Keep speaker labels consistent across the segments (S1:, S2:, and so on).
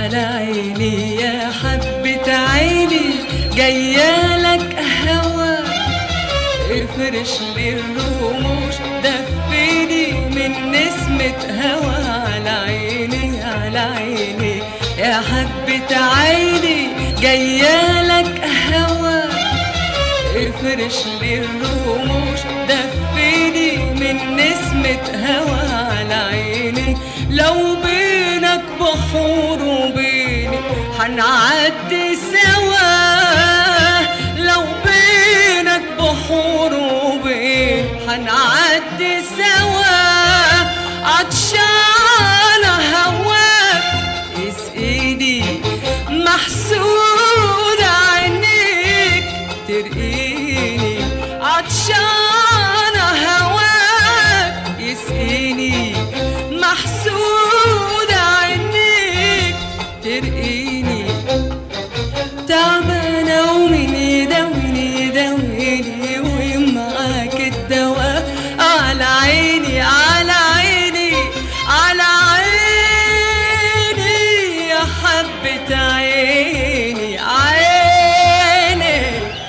S1: على عيني يا حبة عيني جايالك هوا، افرش لي الرموش دفيني من نسمة هوا. على عيني على عيني يا حبة عيني جايالك هوا، افرش لي الرموش دفيني من نسمة هوا. على عيني لو بينك بحور وبيني هنعدي سوا، لو بينك بحور وبيني هنعدي سوا. عطشانة هواك اسقيني، محسودة عينيك ترقيني. عطشانة هواك يسقيني، محسودة عينيك ترقيني. تعبانة ومين يداويني يداويني ومعاك الدواء. على عيني على عيني على عيني يا حبة عيني عيني.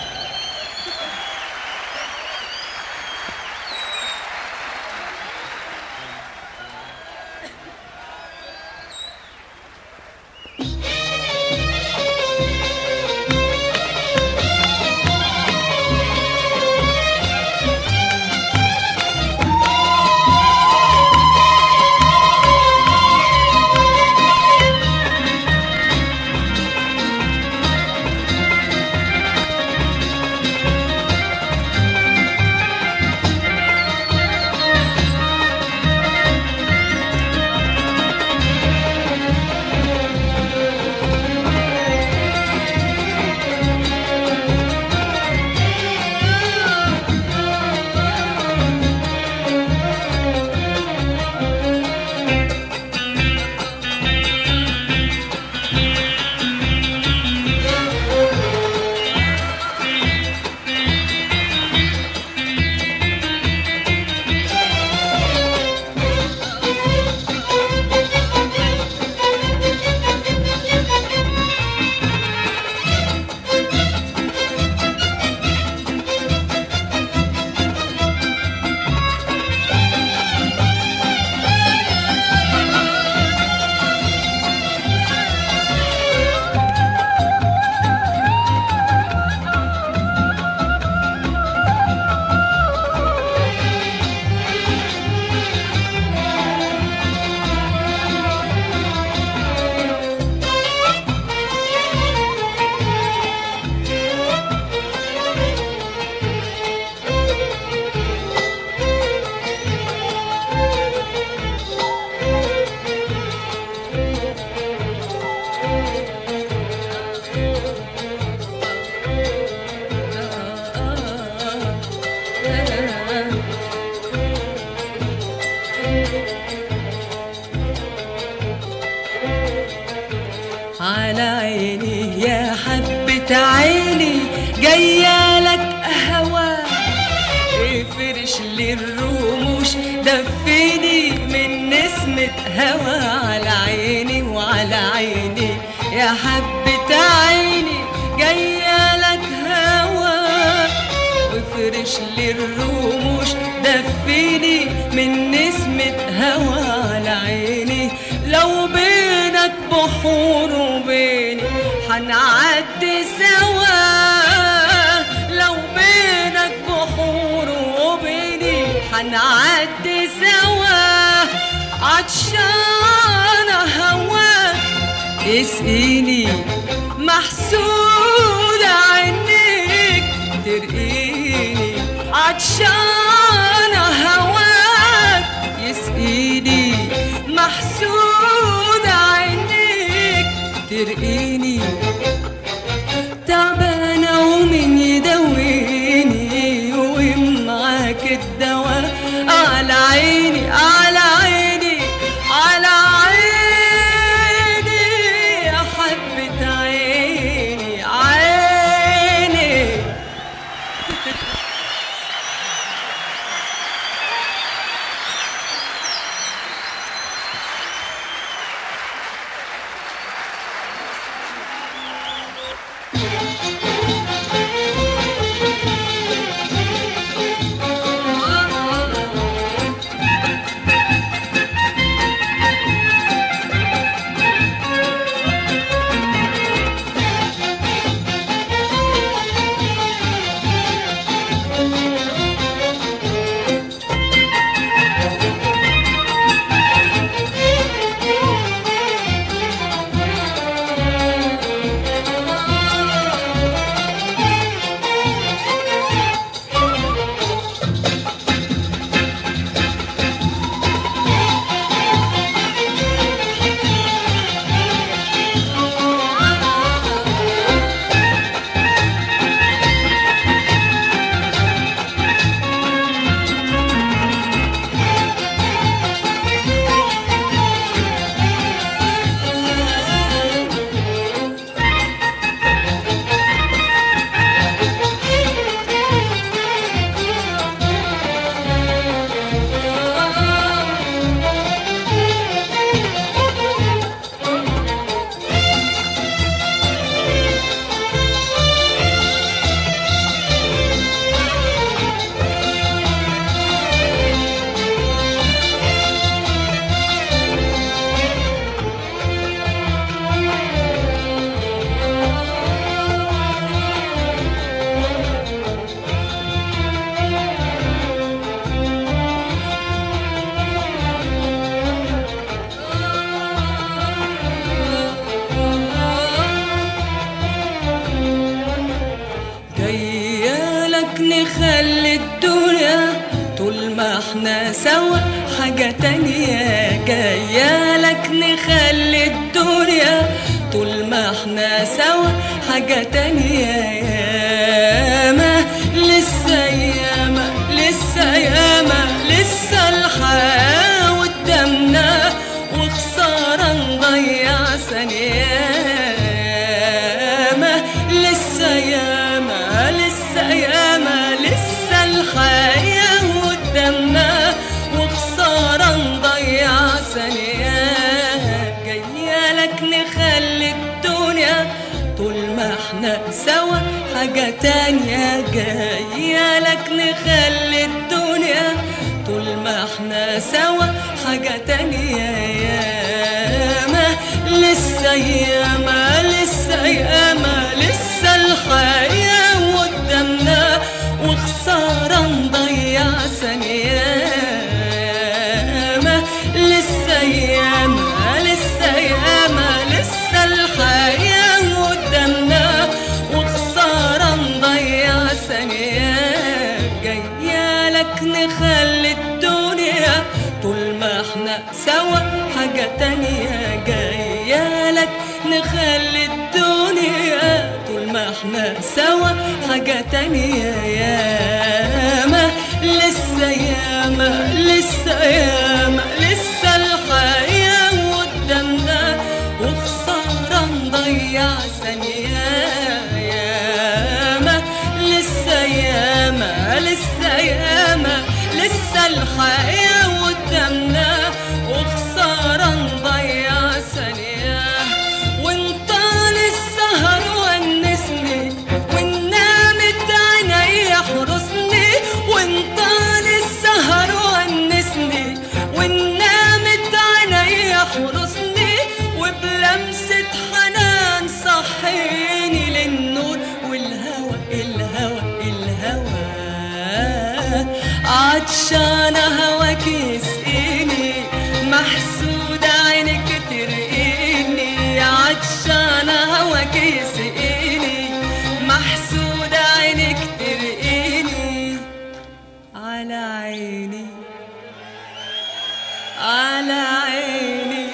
S1: على عيني يا حبة عيني جايالك هوا، افرش لي الرموش دفيني من نسمة هوا. على عيني وعلى عيني يا حبة عيني جايالك هوا، افرش لي الرموش دفيني من نسمة هوا. على عيني لو بينك بحور وبيني هنعدي سوا، لو بينك بحور وبيني هنعدي سوا. عطشانة هواك اسقيني، محسودة عينيك ترقيني. عطشانة هواك يسقيني، محسودة عينيك ترقيني. تعبانة ومين يداويني ومعاك الدواء. على عيني على عيني على عيني يا حبة عيني عيني. احنا سوا حاجة تانية جاية لك نخلي الدنيا طول ما احنا سوا حاجة تانية. ياما لسه ياما لسه ياما لسه الحياة قدامنا وخسارة نضيع ثانية. ياما لسه ياما لسه ياما لسه الحياة قدامنا وخسارة نضيع ثانية. جاية لك نخلي الدنيا طول ما احنا سوا حاجة تانية. جاية لك نخلي الدنيا طول ما احنا سوا حاجة تانية. ياما لسه ياما لسه ياما لسه الحياة قدامنا وخسارة نضيع ثانية. ياما لسه ياما لسه ياما لسه الحياة قدامنا وخسارة نضيع ثانية. جاية لك نخلي الدنيا طول ما احنا سوا حاجة تانية. جاية لك نخلي الدنيا طول ما احنا سوا حاجة تانية. ياما لسه ياما لسه ياما لسه الحياة قدامنا وخسارة نضيع ثانية. ياما لسه ياما لسه ياما لسه الحياة قدامنا وخسارة نضيع ثانية. وانت للسهر ونسني ونامت عيني حرسني. وانت للسهر ونسني ونامت عيني حرسني وبلمسة حنان صحيني للنور والهوى الهوى الهوى. عطشانة هواك يسقيني محسودة عينك ترقيني. عطشانة هواك يسقيني محسودة عينك ترقيني. على عيني على عيني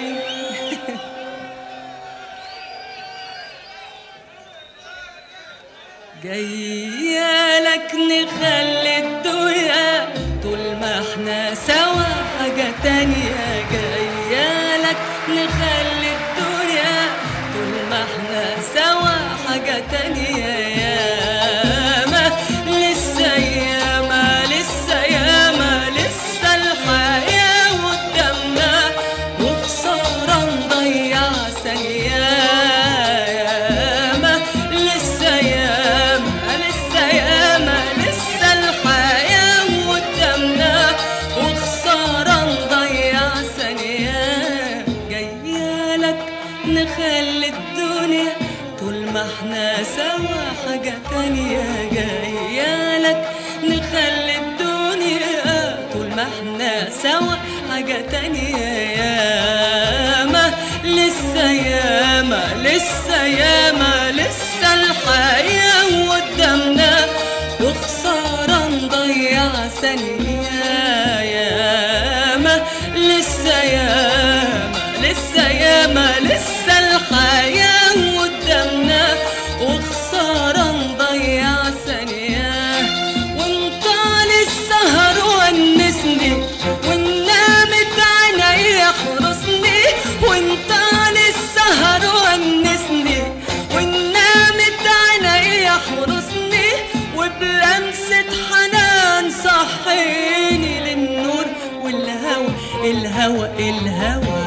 S1: جاية لك نخلي الدنيا طول ما احنا سوا حاجة تانية. جاية لك نخلي الدنيا طول ما احنا سوا حاجة تانية. ياما لسه ياما لسه ياما لسه الحياة قدامنا وخسارة نضيع ثانية. ياما لسه ياما لسه ياما لسه الحياة قدامنا وخسارة نضيع ثانية. جاية لك نخلي الدنيا طول ما احنا سوا حاجة تانية. جاية لك نخلي الدنيا طول ما احنا سوا حاجة تانية. ياما لسه ياما لسه ياما لسه الحياة قدامنا وخسارة نضيع ثانية. ياما لسه ياما لسه ياما لسه الحياة قدامنا وخسارة نضيع ثانية. وانت للسهر ونسني ونامت عيني حرسني. وانت للسهر ونسني ونامت عيني حرسني وبلمسة حنان صحيني للنور والهوى الهوى الهوى.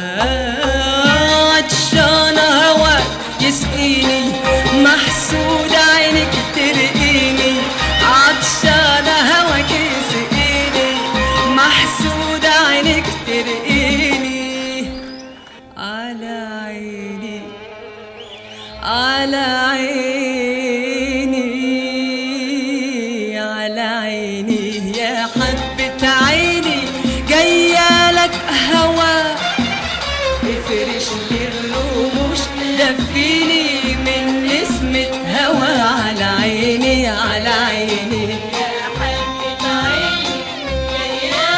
S1: عطشانة هواك يسقيني محسودة عينك ترقيني. عطشانة هواك يسقيني محسودة عينك ترقيني. على عيني على عيني على عيني يا حبة عيني. جاية لك هوا افرش لي الرموش دفيني من نسمة هوا. على عيني على عيني
S2: يا حبة عيني جاية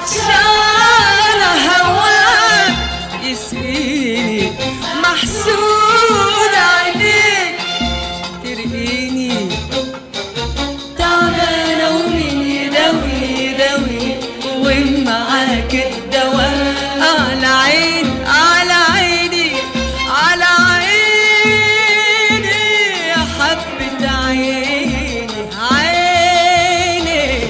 S1: عطشان هواك يسقيني، محسود عليك ترقيني، تعبانة ومين يداوي ومعاك الدواء. على عيني على عيني على عيني يا حبة عيني عيني.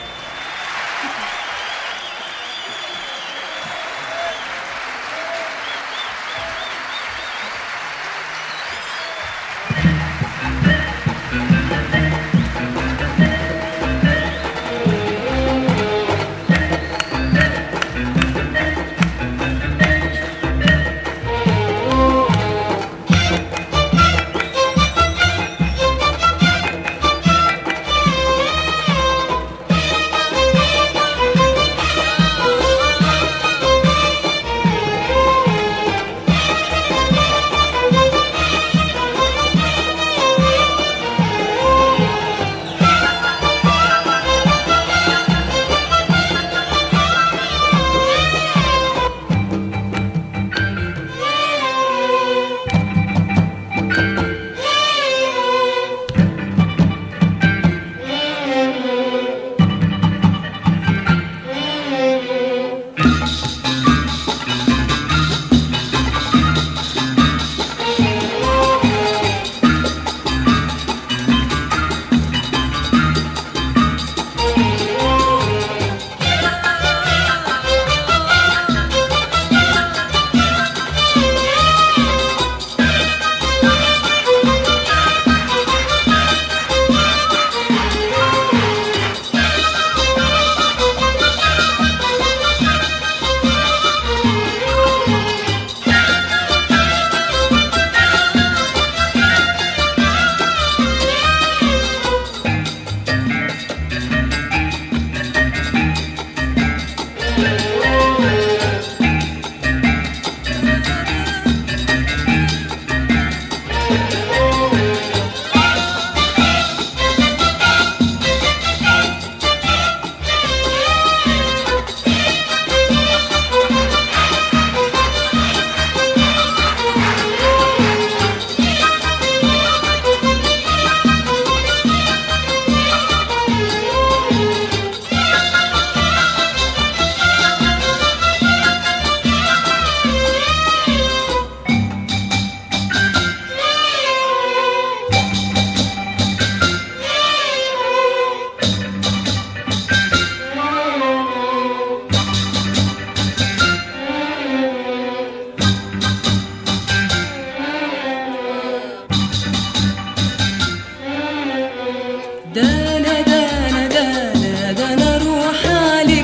S1: دانا روح عليك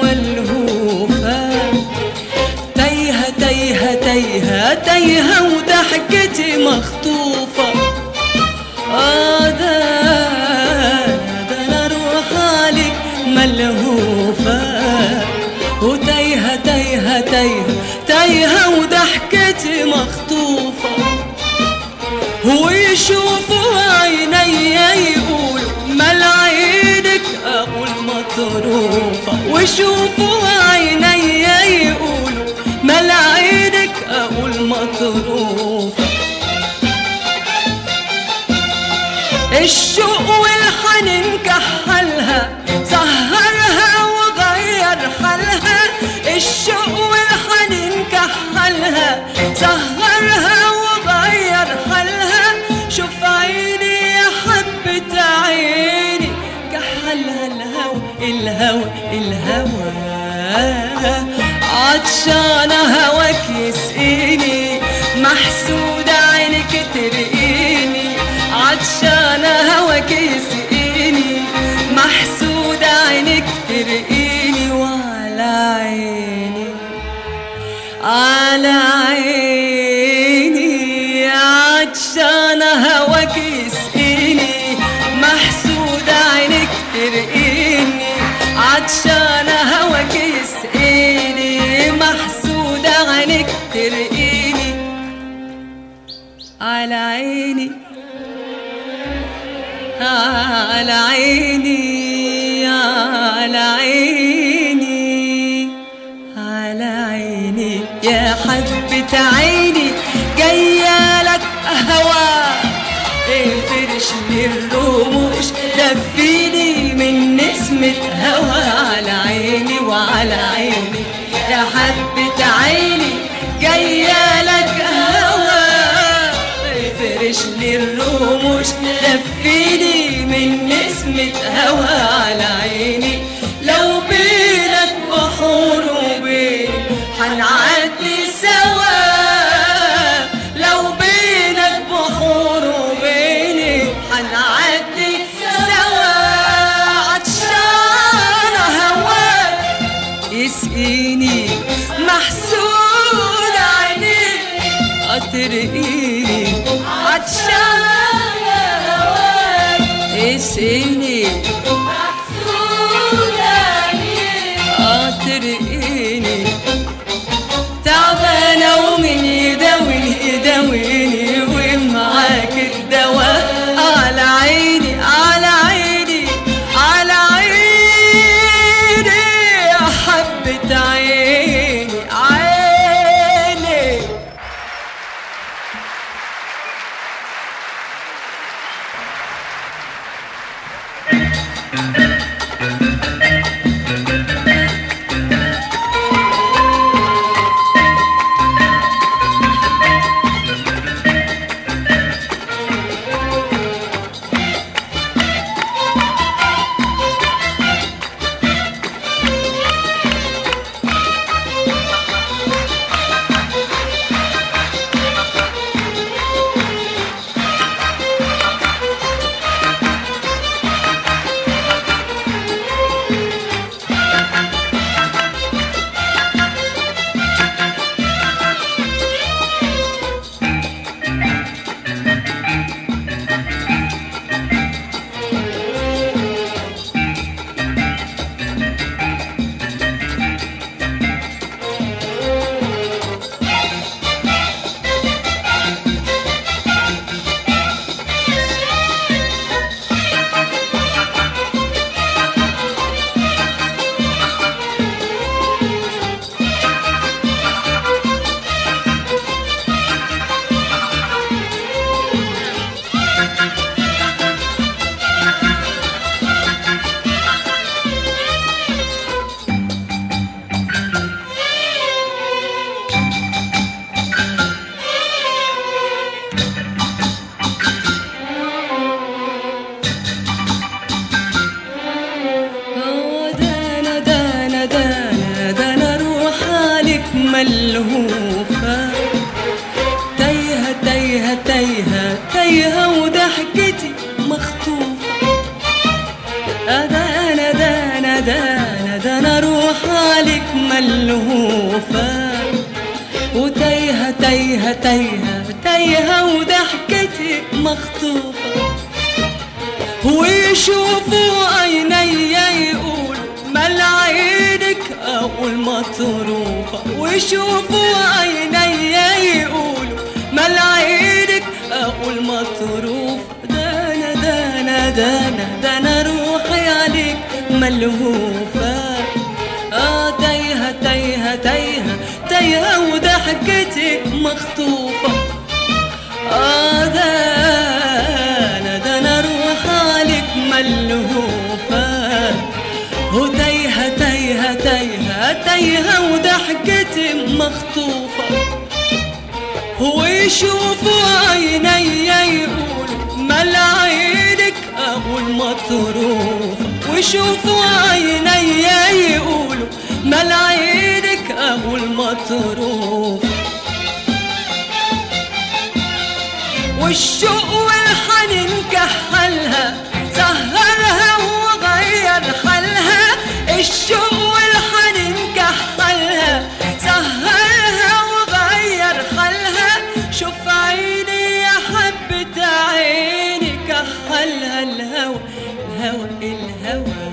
S1: والهوفة، تايهة وضحكتي مخطوفة. دانا روح عليك ملهوفة، وتايهة وضحكتي مخطوفة. ويشوفوا عيني يقولوا مال عينك أقول مطروفة، ويشوفوا عيني يقولوا مال عينك أقول مطروفة. الشوق والحنين كحلها، سهرها وغير حالها. الشوق والحنين كحلها، سهرها وغير حالها. شوف عيني يا حبة عيني، كحلها الهوى عطشانة هواك يسقيني، محسودة عينك ترقيني. عطشانة هواك يسقيني، محسودة عينك ترقيني. وعلى عيني على عيني عطشانة هواك يسقيني، محسودة عينك ترقيني. عطشانة هواك يسقيني، محسودة عينك ترقيني. على عيني على عيني على عيني يا حبة عيني جايالك هوا. افرش لي الرموش دفيني من نسمة هوا على عيني وعلى عيني، يا حبة عيني جايالك هوا. افرش لي الرموش دفيني من نسمة هوا على عيني. لو بينك بحور وبين هنعدي سوا، لو بينك بحور وبيني هنعدي سوا. عطشانة هواك يسقيني، محسود عينيك ترقيني. عطشانة هواك يسقيني، محسود عينيك ترقيني. تعبانة ومن يداويني يداويني ومعاك الدواء على عيني على عيني على عيني، يا حبة عيني عيني. ملهوفة، تايهة تايهة تايهة تايهة وضحكتي مخطوفة. أدانا دانا دانا دانا روح عليك ملهوفة، وتايهة تايهة تايهة تايهة وضحكتي مخطوفة. ويشوفوا عيني يقول مال عينك أول مطروفة، ويشوفوا عيني يقولوا مال عينك أول مطروفة. دانا دانا دانا دانا روحي عليك ملهوفة. تايهة تايهة تايهة تايهة وضحكتي مخطوفة. دانا دانا روح عليك ملهوفة، وتايهة تايهة تايهة تايهة وضحكتي مخطوفة. ويشوفوا عيني يقولوا مال عينك أول مطروفة، ويشوفوا عيني يقولوا مال عينك أول مطروفة. والشوق والحنين كحلها سهرها وغير حالها. الشوق والحنين كحلها سهرها وغير حالها. شوف عيني يا حبة عيني كحلها الهوى الهوى الهوى.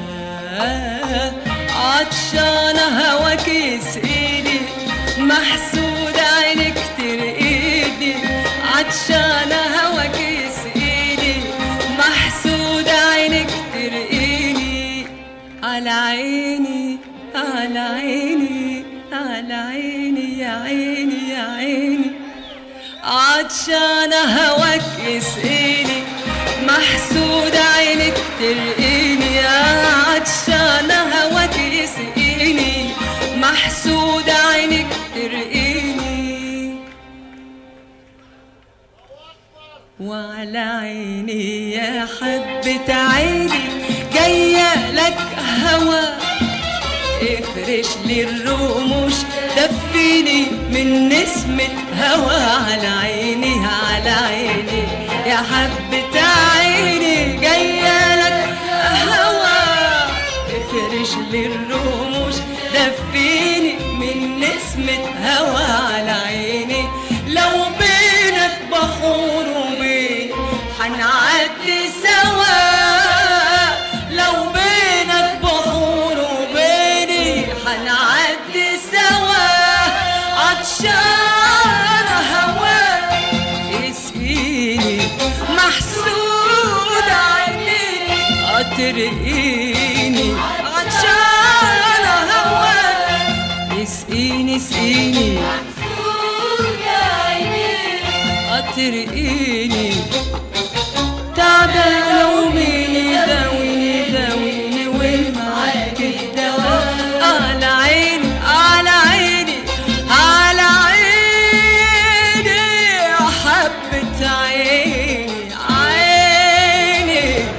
S1: عطشانة هواك يسقيني، محسود عينك ترقيني. عطشانة هواك يسقيني، محسود عينك ترقيني. على عيني على عيني على عيني يا عيني يا عيني، عطشانة هواك يسقيني، محسودة عينك ترقيني، يا عطشانة هواك يسقيني، محسودة عينك ترقيني. وعلى عيني يا حبة عيني جاية لك هوا، افرش لي الرموش دفيني من نسمة هوا. على عيني على عيني يا حبة عيني جاية لك هوا، افرش لي الرموش دفيني من نسمة هوا. على عيني لو بينك بحور وبيني حنعدي سوا، لو بينك بحور وبيني حنعدي سوا، عطشانة هواك يسقيني، محسودة عينيك ترقيني، عطشانة هواك يسقيني يسقيني، محسودة عينيك ترقيني. تعبانة ومين يداويني يداويني ومعاك الدواء. على عيني على عيني على عيني يا حبة عيني عيني.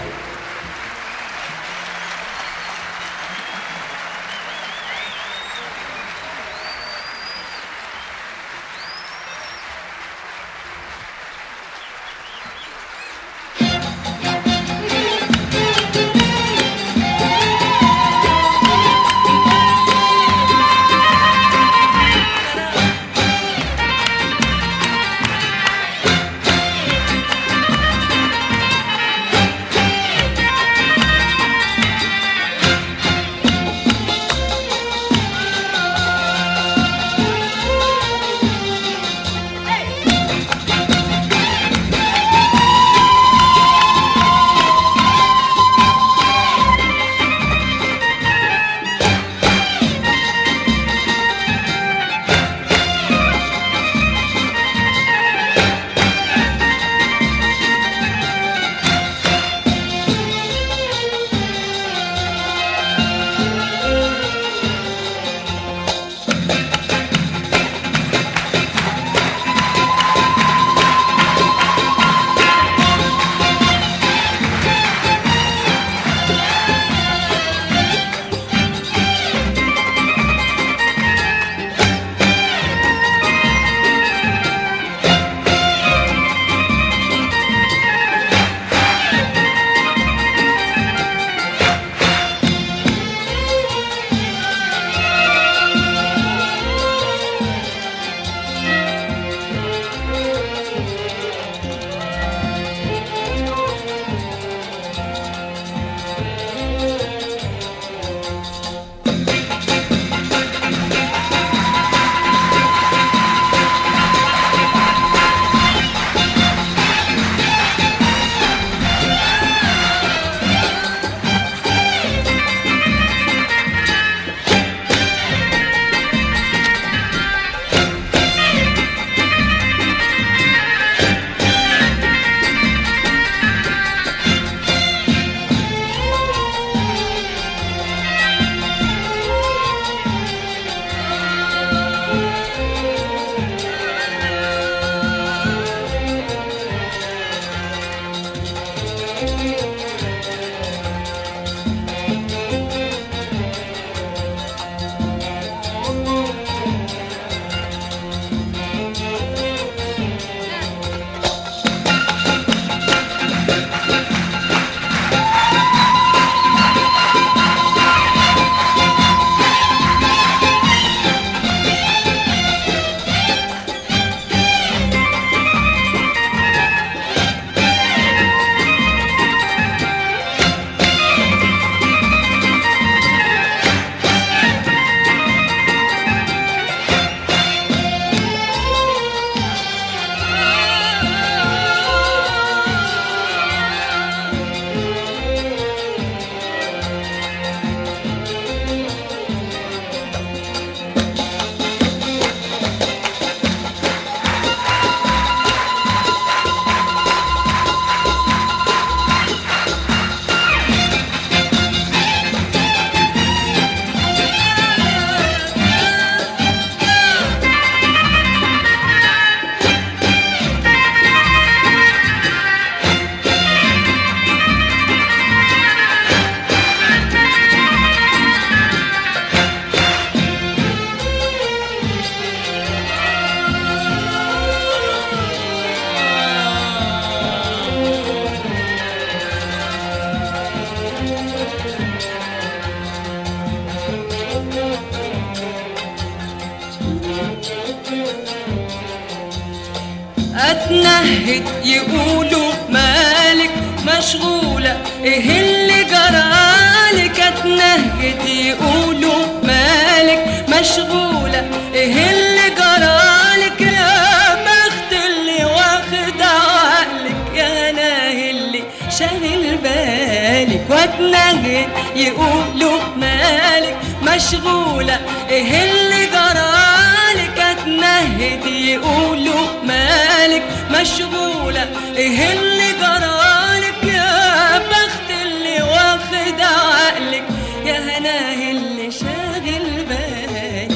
S1: واتنهد يقولوا مالك مشغولة ايه اللي جرالك، اتنهد يقولوا مالك مشغولة ايه اللي جرالك، يا بخت اللي واخد عقلك، يا ناهي اللي شاغل بالك. واتنهد يقولوا مالك مشغولة ايه اللي جرالك، اتنهد يقولوا مالك مشغولة ايه اللي جرالك، يا بخت اللي واخد عقلك، يا هناه اللي شاغل بالك.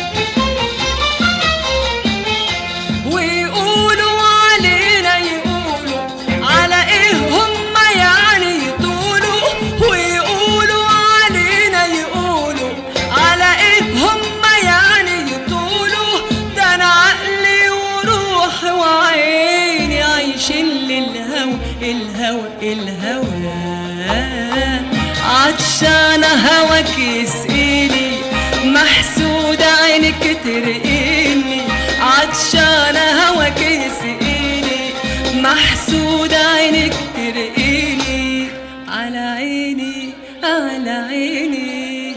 S1: ويقولوا علينا يقولوا على ايه هم يعني يطولوا، ويقولوا علينا يقولوا على ايه هم يعني يطولوا، ده انا عقلي وروحي وعيني عايشين للهوى الهوى الهوى. عطشانة هواك يسقيني، محسودة عينك ترقيني، عطشانة هواك يسقيني، محسودة عينك ترقيني، على عيني على عيني.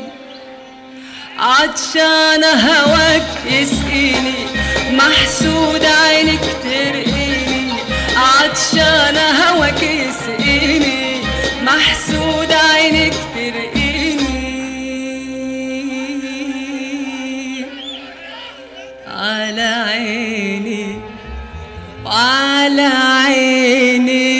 S1: عطشانة هواك يسقيني، محسودة عينك ترقيني، عطشانة هواك يسقيني، محسودة عينك ترقيني، على عيني وعلى عيني.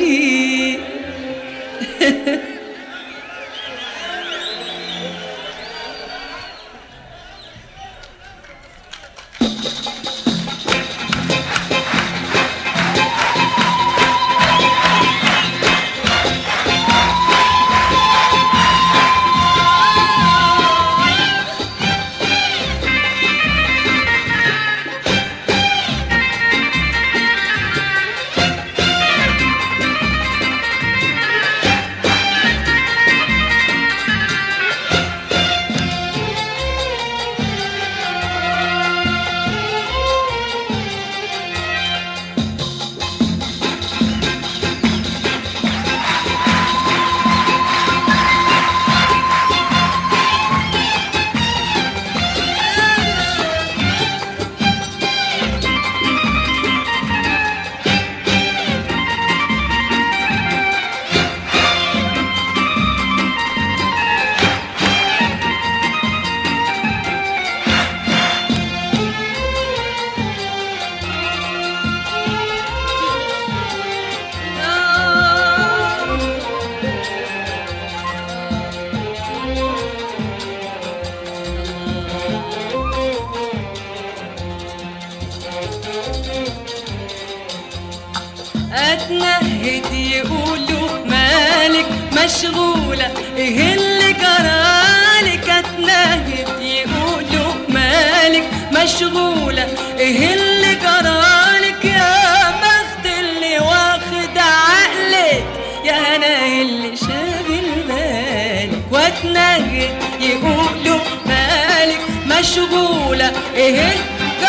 S1: اتنهد يقولوا مالك مشغولة ايه اللي جرالك، اتنهد يقولوا مالك مشغولة ايه اللي جرالك، يا بخت اللي واخد عقلك، يا هناه اللي شاغل بالك. واتنهد يقولوا مالك مشغولة ايه اللي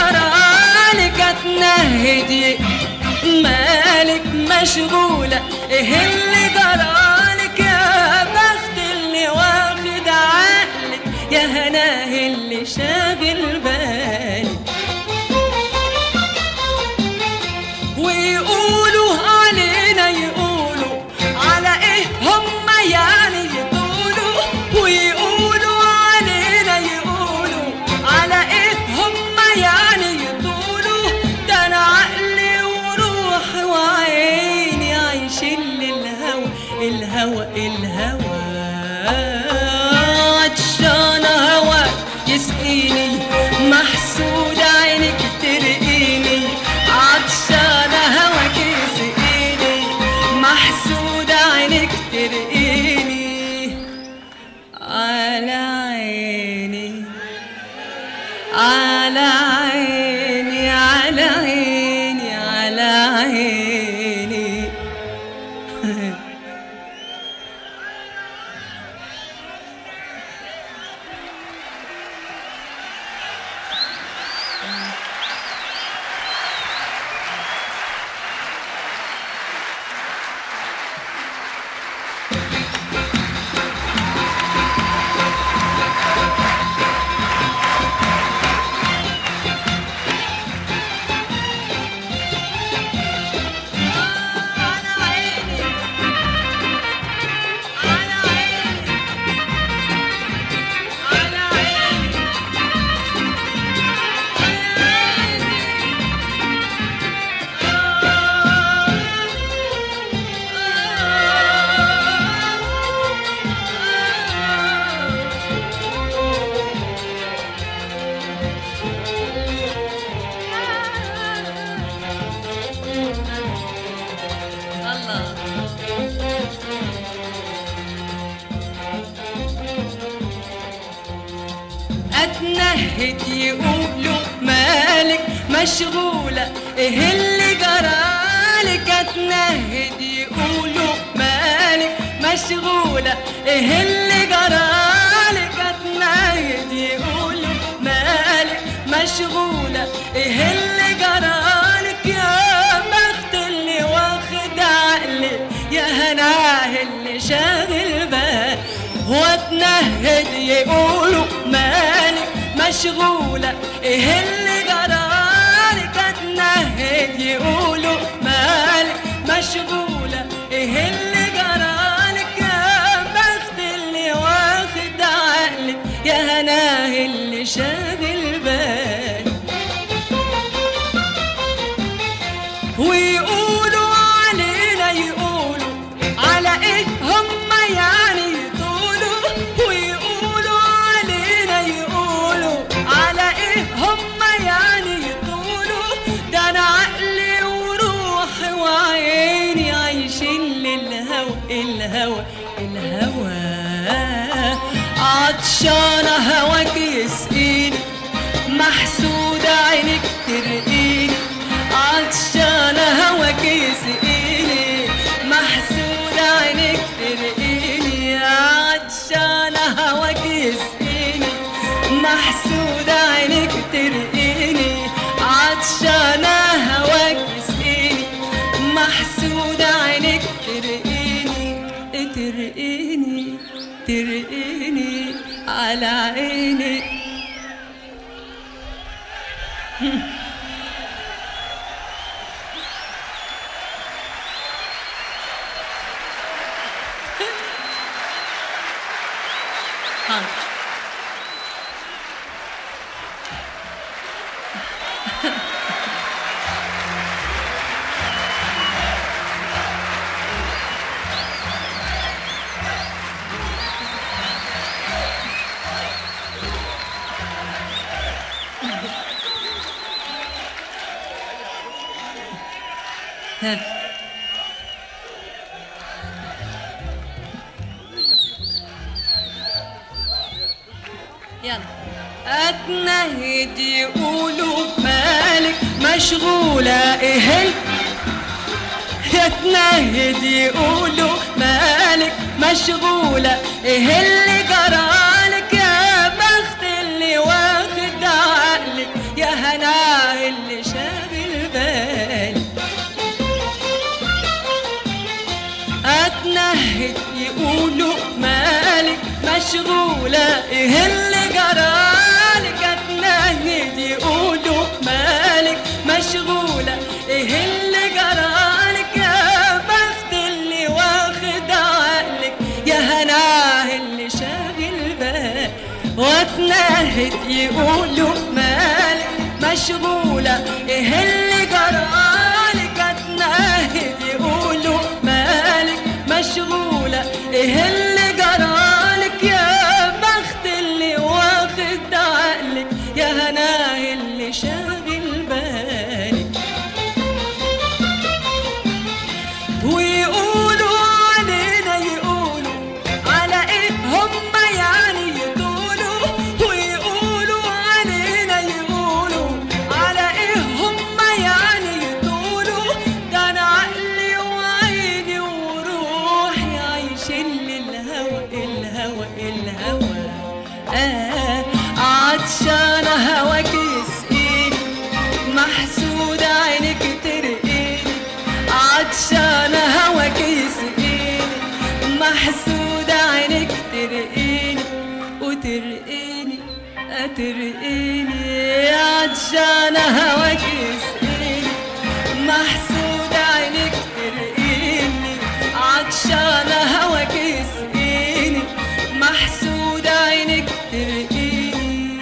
S1: جرالك، اتنهد مالك مشغولة ايه اللي جرالك، يا بخت اللي واخد عقلك، يا هناه اللي شاغل بالك. ويقولوا علينا يقولوا على ايه هم يعني يطولوا، ويقولوا علينا يقولوا على ايه هم يعني يطولوا، ده انا عقلي وروحي وعيني عايشين للهوى الهوى الهوى. عطشانة هواك يسقيني، محسودة عينك ترقيني، عطشانة هواك يسقيني، محسودة عينك ترقيني، على عيني على عيني على عيني على عيني. اتنهد يقولوا مالك مشغولة ايه اللي جرالك، اتنهد يقولوا مالك مشغولة ايه اللي جرالك، اتنهد يقولوا مالك مشغولة ايه اللي جرالك، يا بخت اللي واخد عقلي يا هناه اللي شاغل بال. واتنهد يقولوا مالك مشغولة ايه اللي جرالك، اتنهد يقولوا مالك مشغولة ايه اللي جرالك، يا بخت اللي واخد عقلك يا هناه اللي شاغل بال. ويقولوا علينا يقولوا على ايه هم يعني يطولوا، ويقولوا علينا يقولوا على ايه هم يعني يطولوا، ده انا عقلي وروحي وعيني عايشين للهوى الهوى الهوى. عطشانة هواك يسقيني محسودة عينك ترقيني، عطشانة هواك يسقيني محسودة عينك ترقيني، عطشانة هواك يسقيني محسودة عينك ترقيني، عطشانة هواك يسقيني محسودة عينك ترقيني، ترقيني ترقيني على عيني. يلا. اتنهد يقولوا مالك مشغولة ايه، اتنهد يقولوا مالك مشغولة ايه اللي جرالك، يا بخت اللي واخد عقلك يا هناه اللي شاغل بالي. اتنهد يقولوا مالك مشغولة ايه اللي جرالك، اتنهد يقولوا مالك مشغولة ايه اللي جرالك، يا بخت اللي واخد عقلك يا هناه اللي شاغل بال. واتنهد يقولوا مالك مشغولة ايه اللي جرالك، اتنهد يقولوا مالك مشغولة ايه اللي جرالك، يا بخت اللي واخد عقلك يا هناه اللي شاغل بالك. ويقولوا علينا يقولوا على ايه هم يعني يطولوا، ويقولوا علينا يقولوا على ايه هم يعني يطولوا، ده انا عقلي وعيني وروحي عايشين للهوى الهوى الهوى. عطشانة هواك يسقيني محسودة عينك ترقيني، عطشانة هواك يسقيني محسودة عينك ترقيني وترقيني ترقيني، عطشانة هواك يسقيني محسودة عينك ترقيني، عطشانة هواك يسقيني محسودة عينك ترقيني.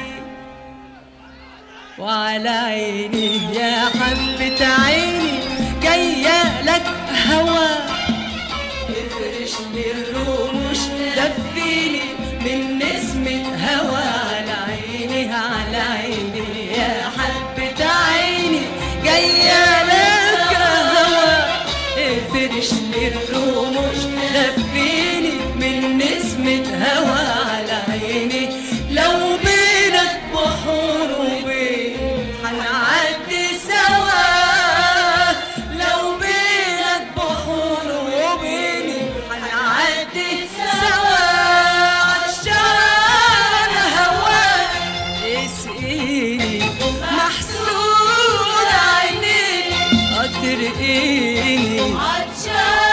S1: وعلى عيني يا حبة عيني جاية لك هوا، افرش لي الرموش دفيني من نسمة هوا. على عيني على عيني يا حبة عيني جاية لك هوا، افرش لي الرموش دفيني من نسمة هوا. على عيني لو بينك ترقيني محسود عينيك ترقيني عطشان